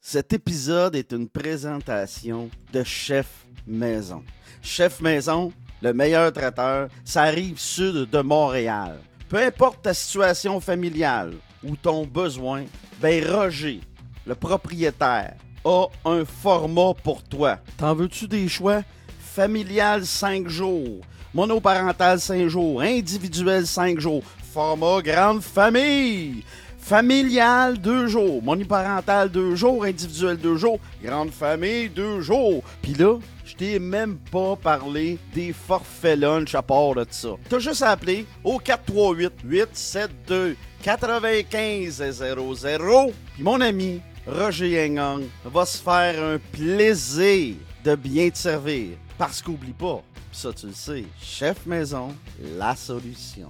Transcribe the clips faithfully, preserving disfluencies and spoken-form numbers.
Cet épisode est une présentation de Chef Maison. Chef Maison, le meilleur traiteur, ça arrive sud de Montréal. Peu importe ta situation familiale ou ton besoin, ben Roger, le propriétaire, a un format pour toi. T'en veux-tu des choix? Familial cinq jours, monoparental cinq jours, individuel cinq jours, format grande famille. Familial, deux jours. Monoparental, deux jours. Individuel, deux jours. Grande famille, deux jours. Puis là, je t'ai même pas parlé des forfaits lunch à part de ça. T'as juste à appeler au quatre trois huit, huit sept deux, quatre cinq zéro zéro. Puis mon ami Roger Yengang va se faire un plaisir de bien te servir. Parce qu'oublie pas, pis ça tu le sais, Chef Maison, la solution.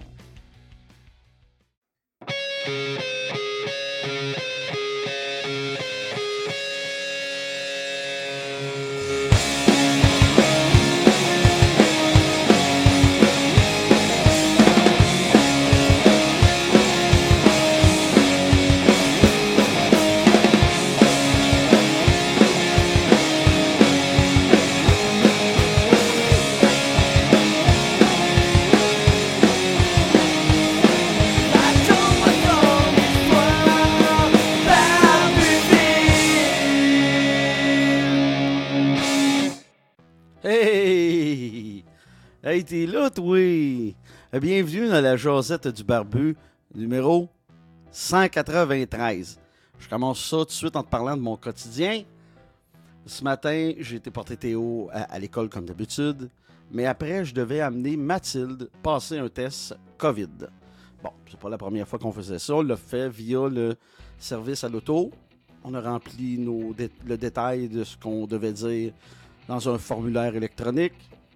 Hey! Hey, t'es là, toi! Bienvenue dans la Josette du Barbu, numéro cent quatre-vingt-treize. Je commence ça tout de suite en te parlant de mon quotidien. Ce matin, j'ai été porter Théo à, à l'école comme d'habitude, mais après, je devais amener Mathilde passer un test COVID. Bon, c'est pas la première fois qu'on faisait ça. On l'a fait via le service à l'auto. On a rempli nos dé- le détail de ce qu'on devait dire dans un formulaire électronique.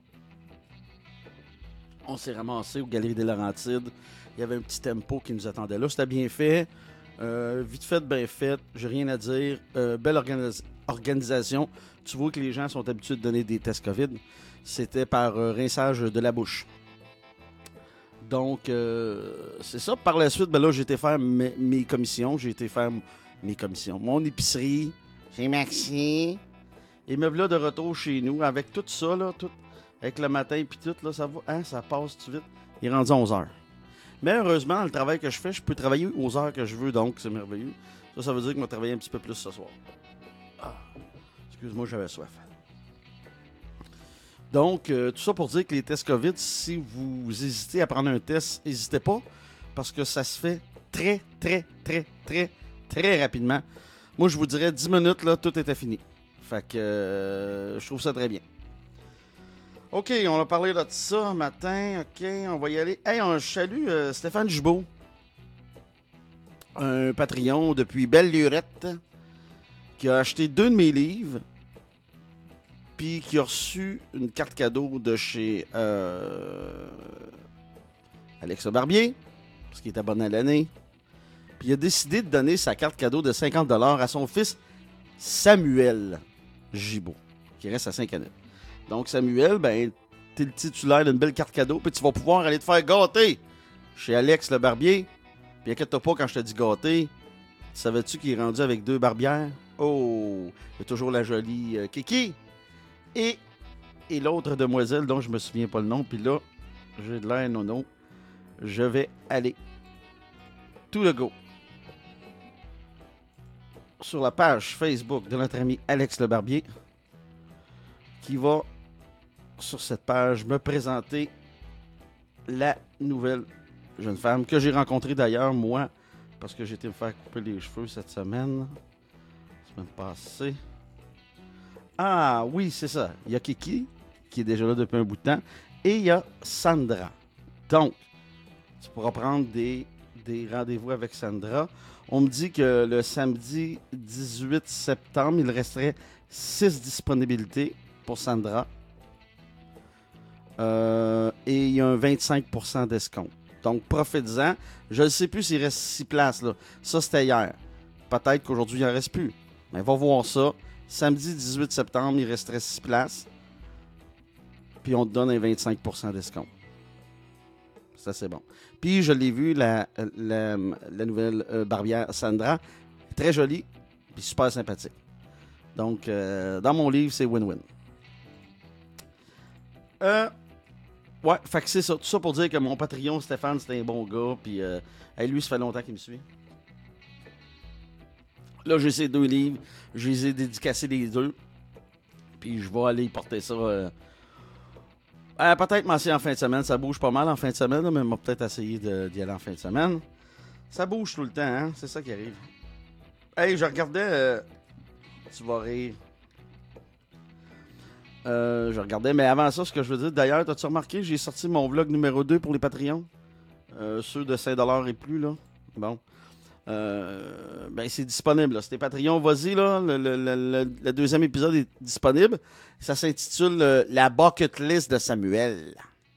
On s'est ramassé aux Galeries des Laurentides. Il y avait un petit tempo qui nous attendait là. C'était bien fait. Euh, vite fait, bien fait. J'ai rien à dire. Euh, belle organis- organisation. Tu vois que les gens sont habitués de donner des tests COVID. C'était par euh, rinçage de la bouche. Donc, euh, c'est ça. Par la suite, ben là, j'ai été faire mes, mes commissions. J'ai été faire mes commissions. Mon épicerie. Chez Maxi. Et me voilà de retour chez nous avec tout ça, là, tout, avec le matin puis tout, là, ça va, hein, ça passe tout vite. Il est rendu onze heures. Mais heureusement, le travail que je fais, je peux travailler aux heures que je veux, donc c'est merveilleux. Ça, ça veut dire que je vais travailler un petit peu plus ce soir. Ah, excuse-moi, j'avais soif. Donc, euh, tout ça pour dire que les tests COVID, si vous hésitez à prendre un test, n'hésitez pas, parce que ça se fait très, très, très, très, très rapidement. Moi, je vous dirais dix minutes, là, tout était fini. Fait que euh, je trouve ça très bien. OK, on a parlé de ça matin. OK, on va y aller. Hey, on salue euh, Stéphane Gibault. Un Patreon depuis belle lurette qui a acheté deux de mes livres puis qui a reçu une carte cadeau de chez euh, Alex Barbier parce qu'il est abonné à l'année. Puis il a décidé de donner sa carte cadeau de cinquante dollars à son fils Samuel Gibault, qui reste à Saint-Canet. Donc, Samuel, ben, t'es le titulaire d'une belle carte cadeau, puis tu vas pouvoir aller te faire gâter chez Alex le barbier. Puis inquiète-toi pas quand je te dis gâter. Savais-tu qu'il est rendu avec deux barbières? Oh! Il y a toujours la jolie euh, Kiki. Et, et l'autre demoiselle dont je me souviens pas le nom, puis là, j'ai de l'air nono. Je vais aller tout le go sur la page Facebook de notre ami Alex Le Barbier, qui va, sur cette page, me présenter la nouvelle jeune femme que j'ai rencontrée d'ailleurs, moi, parce que j'ai été me faire couper les cheveux cette semaine, la semaine passée. Ah oui, c'est ça. Il y a Kiki, qui est déjà là depuis un bout de temps, et il y a Sandra. Donc, tu pourras prendre des, des rendez-vous avec Sandra. On me dit que le samedi dix-huit septembre, il resterait six disponibilités pour Sandra. Euh, et il y a un vingt-cinq pour cent d'escompte. Donc, profitez-en. Je ne sais plus s'il reste six places, là. Ça, c'était hier. Peut-être qu'aujourd'hui, il n'en reste plus. Mais va voir ça. Samedi dix-huit septembre, il resterait six places. Puis on te donne un vingt-cinq pour cent d'escompte. Ça, c'est bon. Puis, je l'ai vu, la, la, la nouvelle euh, barbière Sandra. Très jolie, puis super sympathique. Donc, euh, dans mon livre, c'est win-win. Euh, ouais, fait que c'est ça. Tout ça pour dire que mon Patreon, Stéphane, c'est un bon gars. Puis, euh, hey, lui, ça fait longtemps qu'il me suit. Là, j'ai ces deux livres. Je les ai dédicacés les deux. Puis, je vais aller porter ça. Euh, euh, peut-être m'essayer en fin de semaine. Ça bouge pas mal en fin de semaine, là, mais on va peut-être essayer de, d'y aller en fin de semaine. Ça bouge tout le temps, hein? C'est ça qui arrive. Hey, je regardais. Euh, tu vas rire. Euh, je regardais, mais avant ça, ce que je veux dire, d'ailleurs, as-tu remarqué, j'ai sorti mon vlog numéro deux pour les Patreons? Euh, ceux de cinq dollars et plus, là. Bon. Euh, ben, c'est disponible, là. C'était Patreon, vas-y, là. Le, le, le, le deuxième épisode est disponible. Ça s'intitule euh, La Bucket List de Samuel.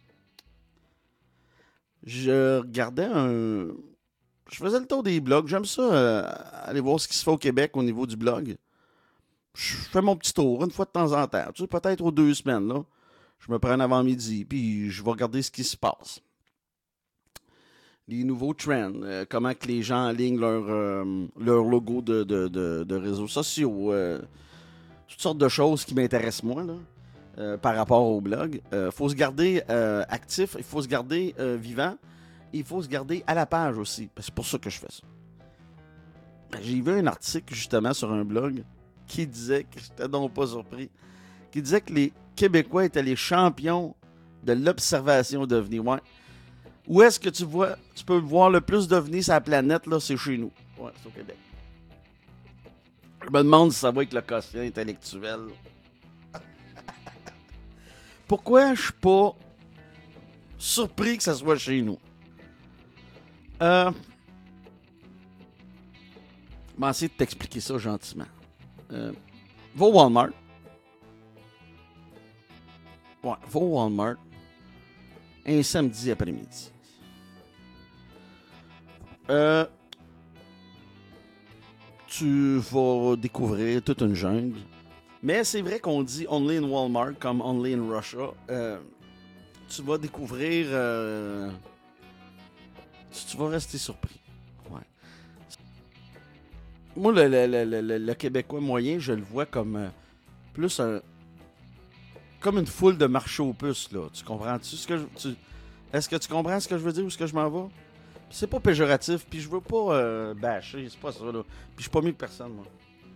Je regardais un. Je faisais le tour des blogs. J'aime ça, euh, aller voir ce qui se fait au Québec au niveau du blog. Je fais mon petit tour une fois de temps en temps. Tu sais, peut-être aux deux semaines, là. Je me prends un avant-midi, puis je vais regarder ce qui se passe. Les nouveaux trends, euh, comment que les gens alignent leur, euh, leur logo de, de, de, de réseaux sociaux, euh, toutes sortes de choses qui m'intéressent moi, là, euh, par rapport au blog. Il euh, faut se garder euh, actif, il faut se garder euh, vivant, et il faut se garder à la page aussi. C'est pour ça que je fais ça. J'ai vu un article justement sur un blog qui disait, que j'étais donc pas surpris, qui disait que les Québécois étaient les champions de l'observation d'ovnis. Ouais. Où est-ce que tu vois, tu peux voir le plus d'ovnis sur la planète, là, c'est chez nous. Ouais, c'est au Québec. Je me demande si ça va avec le quotient intellectuel. Pourquoi je suis pas surpris que ça soit chez nous? Euh... Je vais essayer de t'expliquer ça gentiment. Euh, va au Walmart. Ouais, va au Walmart. Un samedi après-midi. Euh, tu vas découvrir toute une jungle. Mais c'est vrai qu'on dit only in Walmart comme only in Russia. Euh, tu vas découvrir. Euh, tu, tu vas rester surpris. Ouais. Moi, le, le, le, le, le Québécois moyen, je le vois comme euh, plus un. Comme une foule de marché aux puces, là. Tu comprends-tu ce que je. Tu, est-ce que tu comprends ce que je veux dire ou ce que je m'en vais? C'est pas péjoratif, puis je veux pas euh, bâcher, c'est pas ça, là. Puis je suis pas mieux que personne, moi.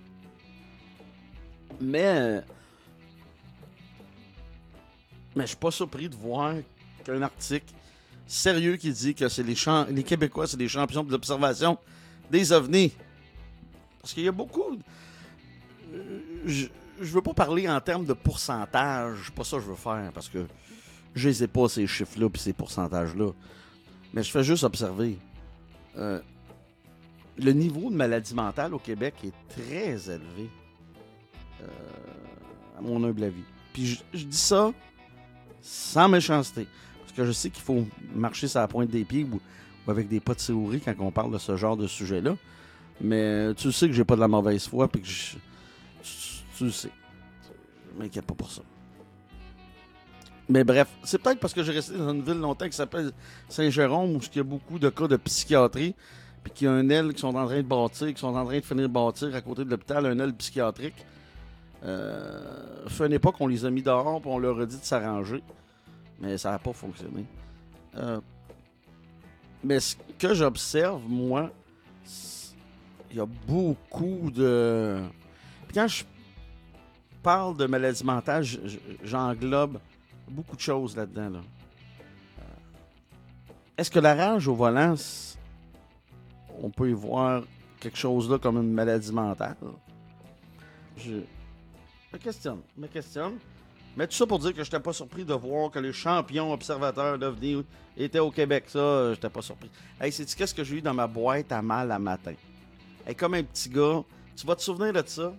Mais. Mais je suis pas surpris de voir qu'un article sérieux qui dit que c'est les, champ... les Québécois, c'est les champions de l'observation des ovnis. Parce qu'il y a beaucoup. Je, je veux pas parler en termes de pourcentage. C'est pas ça que je veux faire, parce que je les ai pas, ces chiffres-là puis ces pourcentages-là. Mais je fais juste observer. Euh, le niveau de maladie mentale au Québec est très élevé. Euh, à mon humble avis. Puis je, je dis ça sans méchanceté. Parce que je sais qu'il faut marcher sur la pointe des pieds ou, ou avec des pas de théorie quand on parle de ce genre de sujet-là. Mais tu sais que j'ai pas de la mauvaise foi puis que je, tu, tu le sais. Je m'inquiète pas pour ça. Mais bref, c'est peut-être parce que j'ai resté dans une ville longtemps qui s'appelle Saint-Jérôme où il y a beaucoup de cas de psychiatrie puis qu'il y a un aile qui sont en train de bâtir, qui sont en train de finir de bâtir à côté de l'hôpital, un aile psychiatrique. Euh, fait une époque, on les a mis dehors puis on leur a dit de s'arranger. Mais ça n'a pas fonctionné. Euh, mais ce que j'observe, moi, il y a beaucoup de... Puis quand je parle de maladie mentale, j'englobe beaucoup de choses là-dedans. Là. Est-ce que la rage au volant, on peut y voir quelque chose là comme une maladie mentale? Je me questionne, me questionne. Mais tout ça pour dire que je n'étais pas surpris de voir que les champions observateurs d'OVNI étaient au Québec. Ça, j'étais pas surpris. Hey, sais-tu qu'est-ce que j'ai eu dans ma boîte à mal à matin? Hey, comme un petit gars, tu vas te souvenir de ça?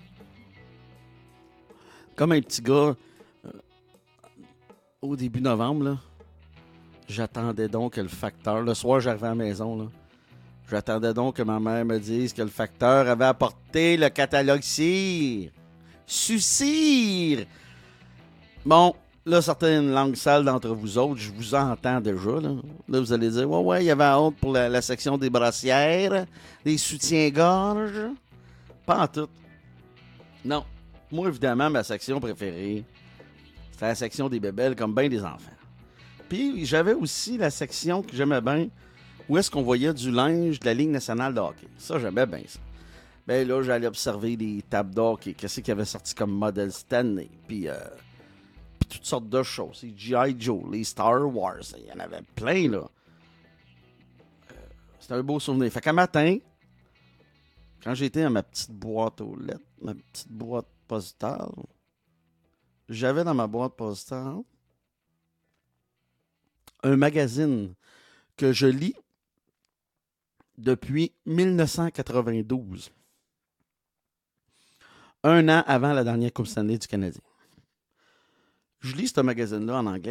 Comme un petit gars, euh, au début novembre, là, j'attendais donc que le facteur, le soir j'arrivais à la maison, là, j'attendais donc que ma mère me dise que le facteur avait apporté le catalogue cire. Sucire! Bon, là, certaines langues sales d'entre vous autres, je vous entends déjà. Là, là vous allez dire, ouais, ouais, il y avait honte pour la, la section des brassières, des soutiens-gorge. Pas en tout. Non. Moi, évidemment, ma section préférée, c'était la section des bébelles, comme bien des enfants. Puis, j'avais aussi la section que j'aimais bien, où est-ce qu'on voyait du linge de la Ligue nationale de hockey. Ça, j'aimais bien ça. Ben là, j'allais observer les tables d'hockey, qu'est-ce qui avait sorti comme modèle Stanley, puis, euh, puis toutes sortes de choses. Les G I. Joe, les Star Wars, il y en avait plein, là. Euh, c'était un beau souvenir. Fait qu'un matin, quand j'étais à ma petite boîte aux lettres, ma petite boîte postale, j'avais dans ma boîte postale un magazine que je lis depuis dix-neuf cent quatre-vingt-douze. Un an avant la dernière Coupe Stanley du Canadien. Je lis ce magazine-là en anglais.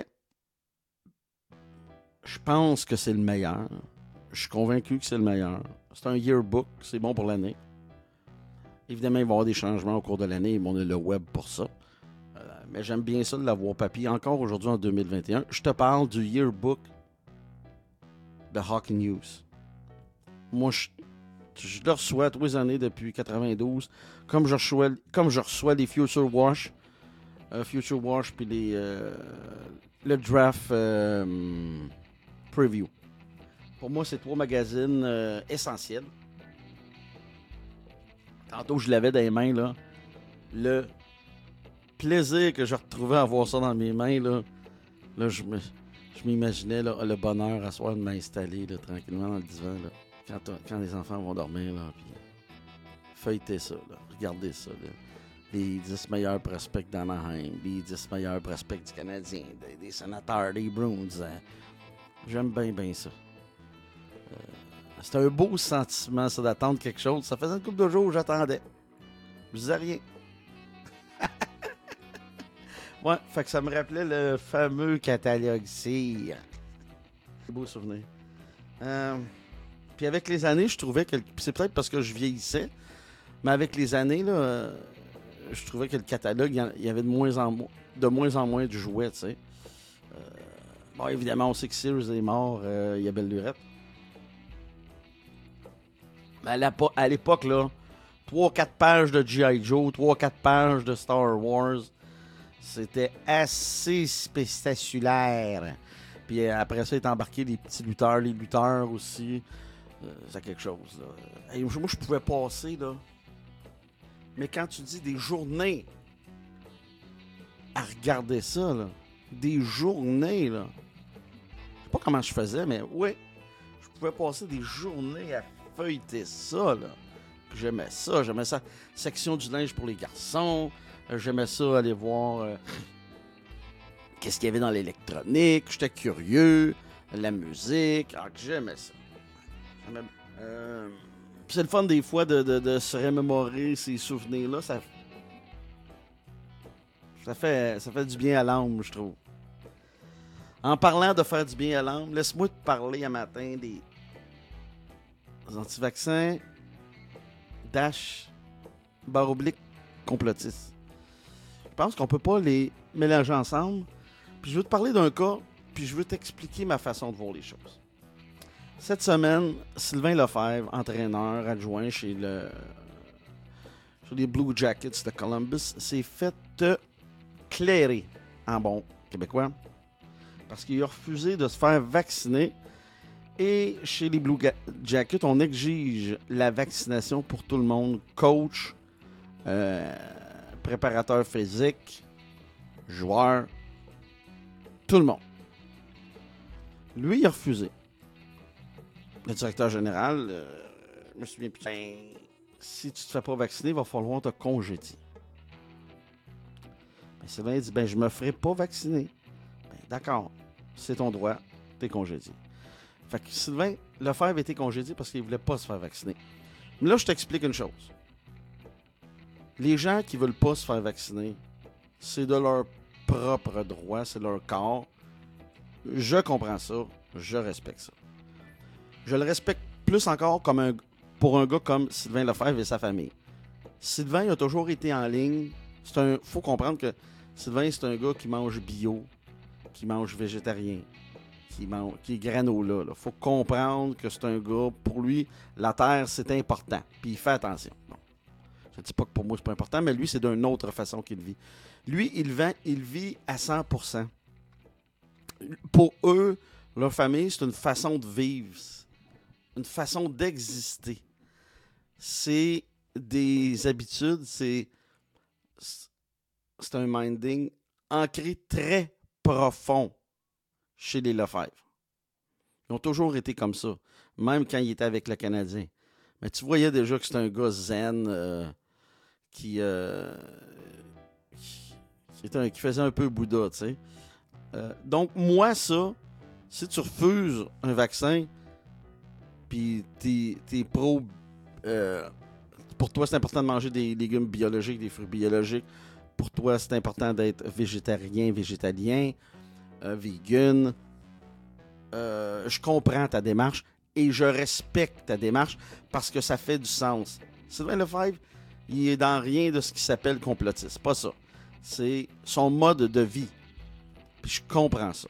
Je pense que c'est le meilleur. Je suis convaincu que c'est le meilleur. C'est un yearbook, c'est bon pour l'année. Évidemment, il va y avoir des changements au cours de l'année. On a le web pour ça. Euh, mais j'aime bien ça de l'avoir papier. Encore aujourd'hui, en deux mille vingt et un, je te parle du yearbook de Hockey News. Moi, je, je le reçois tous les années depuis quatre-vingt-douze. Comme je reçois, comme je reçois les Future Wash. Euh, Future Wash puis les, euh, le Draft euh, Preview. Pour moi, c'est trois magazines euh, essentiels. Tantôt, je l'avais dans les mains, là. Le plaisir que je retrouvais à avoir ça dans mes mains, là, là je, me, je m'imaginais là, le bonheur à soir de m'installer là, tranquillement dans le divan, là, quand, quand les enfants vont dormir, là, puis feuilleter ça, là, regarder ça, là. Les dix meilleurs prospects d'Anaheim, les dix meilleurs prospects du Canadien, des, des sénateurs, des Bruins. Hein. J'aime bien, bien ça. Euh, c'est un beau sentiment, ça, d'attendre quelque chose. Ça faisait une couple de jours où j'attendais. Je disais rien. Ouais, fait que ça me rappelait le fameux catalogue C. C'est beau souvenir. Euh, puis avec les années, je trouvais que... C'est peut-être parce que je vieillissais, mais avec les années, là... je trouvais que le catalogue, il y avait de moins en moins de, moins en moins de jouets, tu sais. Euh, bon, évidemment, on sait que Sears est mort, euh, il y a belle lurette. Mais à, la, à l'époque, là, trois quatre pages de G I. Joe, trois quatre pages de Star Wars, c'était assez spectaculaire. Puis après ça, il est embarqué les petits lutteurs, les lutteurs aussi. Euh, c'est quelque chose, là. Et moi, je pouvais passer, là. Mais quand tu dis des journées à regarder ça, là, des journées, là, je sais pas comment je faisais, mais oui, je pouvais passer des journées à feuilleter ça, là. Puis j'aimais ça, j'aimais ça. Section du linge pour les garçons, j'aimais ça aller voir euh, qu'est-ce qu'il y avait dans l'électronique, j'étais curieux, la musique, ah, j'aimais ça. J'aimais... Euh... Puis c'est le fun des fois de, de, de se remémorer ces souvenirs-là. Ça, ça, fait, ça fait du bien à l'âme, je trouve. En parlant de faire du bien à l'âme, laisse-moi te parler un matin des, des anti-vaccins dash barre oblique complotistes. Je pense qu'on peut pas les mélanger ensemble. Puis je veux te parler d'un cas, puis je veux t'expliquer ma façon de voir les choses. Cette semaine, Sylvain Lefebvre, entraîneur adjoint chez, le, chez les Blue Jackets de Columbus, s'est fait clairer en bon québécois parce qu'il a refusé de se faire vacciner. Et chez les Blue Jackets, on exige la vaccination pour tout le monde, coach, euh, préparateur physique, joueur, tout le monde. Lui, il a refusé. Le directeur général, euh, je me souviens plus. Ben, si tu te fais pas vacciner, il va falloir te congédier. Ben, Sylvain dit, ben, je me ferai pas vacciner. Ben, d'accord, c'est ton droit, t'es congédié. Fait que Sylvain Lefebvre a été congédié parce qu'il voulait pas se faire vacciner. Mais là, je t'explique une chose. Les gens qui veulent pas se faire vacciner, c'est de leur propre droit, c'est leur corps. Je comprends ça, je respecte ça. Je le respecte plus encore comme un, pour un gars comme Sylvain Lefebvre et sa famille. Sylvain a toujours été en ligne. C'est un, faut comprendre que Sylvain, c'est un gars qui mange bio, qui mange végétarien, qui, mange, qui est granola. Il faut comprendre que c'est un gars, pour lui, la terre, c'est important. Puis il fait attention. Bon. Je ne dis pas que pour moi, c'est pas important, mais lui, c'est d'une autre façon qu'il vit. Lui, il, vend, il vit à cent pour cent. Pour eux, leur famille, c'est une façon de vivre, une façon d'exister. C'est des habitudes, c'est, c'est un minding ancré très profond chez les Lefebvre. Ils ont toujours été comme ça, même quand ils étaient avec le Canadien. Mais tu voyais déjà que c'était un gars zen euh, qui, euh, qui, qui, était un, qui faisait un peu Bouddha, tu sais. Euh, donc, moi, ça, si tu refuses un vaccin, puis t'es, t'es pro... Euh, pour toi, c'est important de manger des légumes biologiques, des fruits biologiques. Pour toi, c'est important d'être végétarien, végétalien, euh, vegan. Euh, je comprends ta démarche et je respecte ta démarche parce que ça fait du sens. Sylvain Lefebvre, il est dans rien de ce qui s'appelle complotiste. C'est pas ça. C'est son mode de vie. Puis je comprends ça.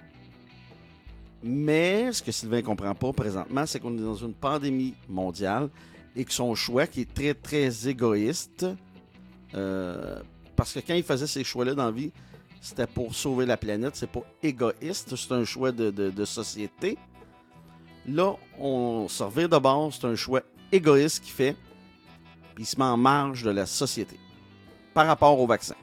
Mais ce que Sylvain ne comprend pas présentement, c'est qu'on est dans une pandémie mondiale et que son choix, qui est très, très égoïste, euh, parce que quand il faisait ces choix-là dans la vie, c'était pour sauver la planète, c'est pas égoïste, c'est un choix de, de, de société. Là, on se revient de bord, c'est un choix égoïste qu'il fait, puis il se met en marge de la société par rapport au vaccin.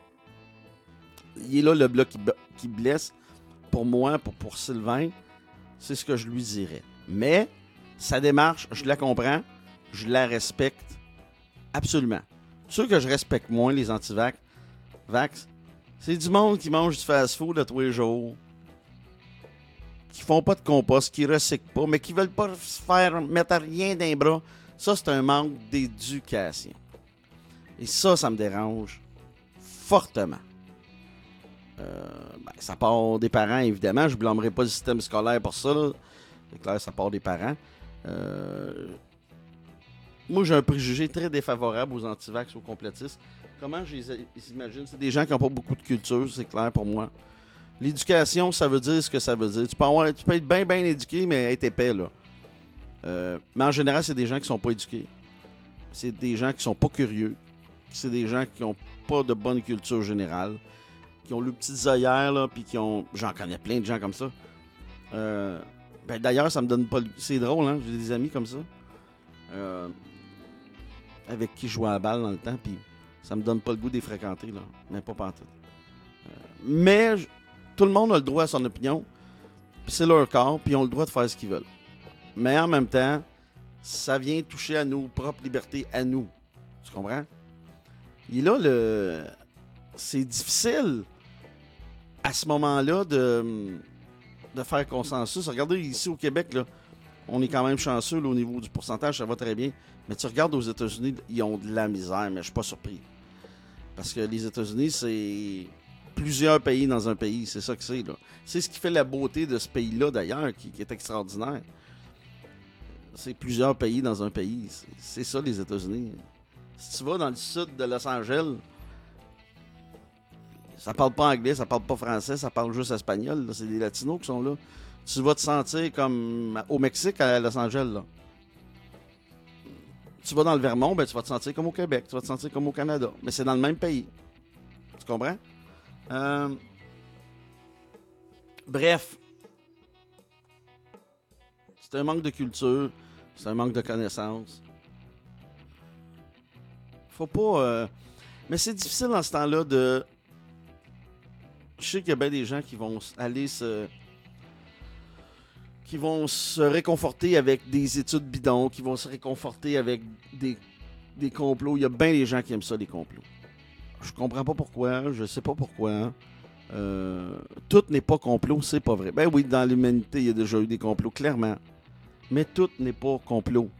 Il est là le bloc qui, qui blesse. Pour moi, pour, pour Sylvain, c'est ce que je lui dirais. Mais sa démarche, je la comprends, je la respecte absolument. Ceux que je respecte moins, les anti-vax, vax, c'est du monde qui mange du fast-food de tous les jours, qui font pas de compost, qui recyclent pas, mais qui veulent pas se faire mettre rien dans les bras. Ça, c'est un manque d'éducation. Et ça, ça me dérange fortement. Euh, ben, ça part des parents, évidemment. Je ne blâmerai pas le système scolaire pour ça. Là. C'est clair, ça part des parents. Euh, moi, j'ai un préjugé très défavorable aux antivax, aux complotistes. Comment je les imagine? C'est des gens qui n'ont pas beaucoup de culture, c'est clair pour moi. L'éducation, ça veut dire ce que ça veut dire. Tu peux, avoir, tu peux être bien, bien éduqué, mais être épais, là. Euh, mais en général, c'est des gens qui ne sont pas éduqués. C'est des gens qui ne sont pas curieux. C'est des gens qui n'ont pas de bonne culture générale. Qui ont le petites œillères, là, puis qui ont... J'en connais plein de gens comme ça. Euh, ben, d'ailleurs, ça me donne pas... C'est drôle, hein? J'ai des amis comme ça. Euh, avec qui je jouais à la balle dans le temps, puis ça me donne pas le goût de les fréquenter, là. Mais pas pantoute. Euh, mais j- tout le monde a le droit à son opinion, puis c'est leur corps, puis ils ont le droit de faire ce qu'ils veulent. Mais en même temps, ça vient toucher à nos propres libertés, à nous. Tu comprends? Et là, le... c'est difficile à ce moment-là de, de faire consensus. Regardez, ici au Québec, là, on est quand même chanceux là, au niveau du pourcentage, ça va très bien. Mais tu regardes aux États-Unis, ils ont de la misère, mais je suis pas surpris. Parce que les États-Unis, c'est plusieurs pays dans un pays, c'est ça que c'est. Là. C'est ce qui fait la beauté de ce pays-là, d'ailleurs, qui, qui est extraordinaire. C'est plusieurs pays dans un pays. C'est, c'est ça, les États-Unis. Si tu vas dans le sud de Los Angeles, ça parle pas anglais, ça parle pas français, ça parle juste espagnol. Là. C'est des Latinos qui sont là. Tu vas te sentir comme au Mexique, à Los Angeles. Là. Tu vas dans le Vermont, ben, tu vas te sentir comme au Québec. Tu vas te sentir comme au Canada. Mais c'est dans le même pays. Tu comprends? Euh... Bref. C'est un manque de culture. C'est un manque de connaissances. Faut pas... Euh... Mais c'est difficile dans ce temps-là de... Je sais qu'il y a bien des gens qui vont aller se... qui vont se réconforter avec des études bidons, qui vont se réconforter avec des, des complots. Il y a bien des gens qui aiment ça, les complots. Je comprends pas pourquoi, je sais pas pourquoi. Euh, tout n'est pas complot, c'est pas vrai. Ben oui, dans l'humanité, il y a déjà eu des complots, clairement. Mais tout n'est pas complot.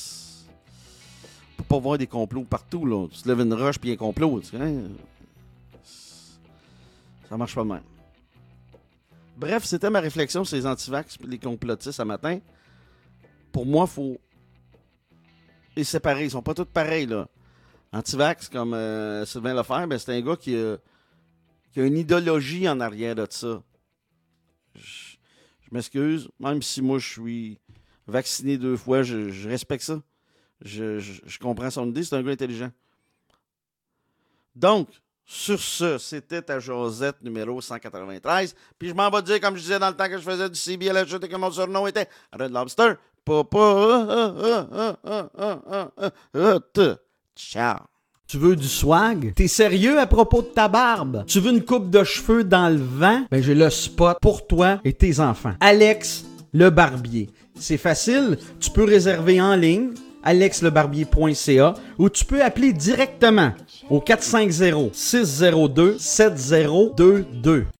On peut pas voir des complots partout, là. Tu te lèves une roche puis un complot, tu sais, hein? Ça marche pas de même. Bref, c'était ma réflexion sur les antivax et les complotistes ce matin. Pour moi, il faut les séparer. Ils sont pas tous pareils, là. Antivax, comme euh, Sylvain Lefebvre, ben, c'est un gars qui a, qui a une idéologie en arrière de ça. Je, je m'excuse, même si moi, je suis vacciné deux fois, je, je respecte ça. Je, je, je comprends son idée, c'est un gars intelligent. Donc, sur ce, c'était ta Josette numéro cent quatre-vingt-treize. Puis je m'en vais dire, comme je disais dans le temps que je faisais du C B à la chute et que mon surnom était Red Lobster. Papa. Ciao. Tu veux du swag? T'es sérieux à propos de ta barbe? Tu veux une coupe de cheveux dans le vent? Ben j'ai le spot pour toi et tes enfants. Alex le Barbier. C'est facile, tu peux réserver en ligne, alex le barbier point c a, ou tu peux appeler directement au quatre cinq zéro, six zéro deux, sept zéro deux deux.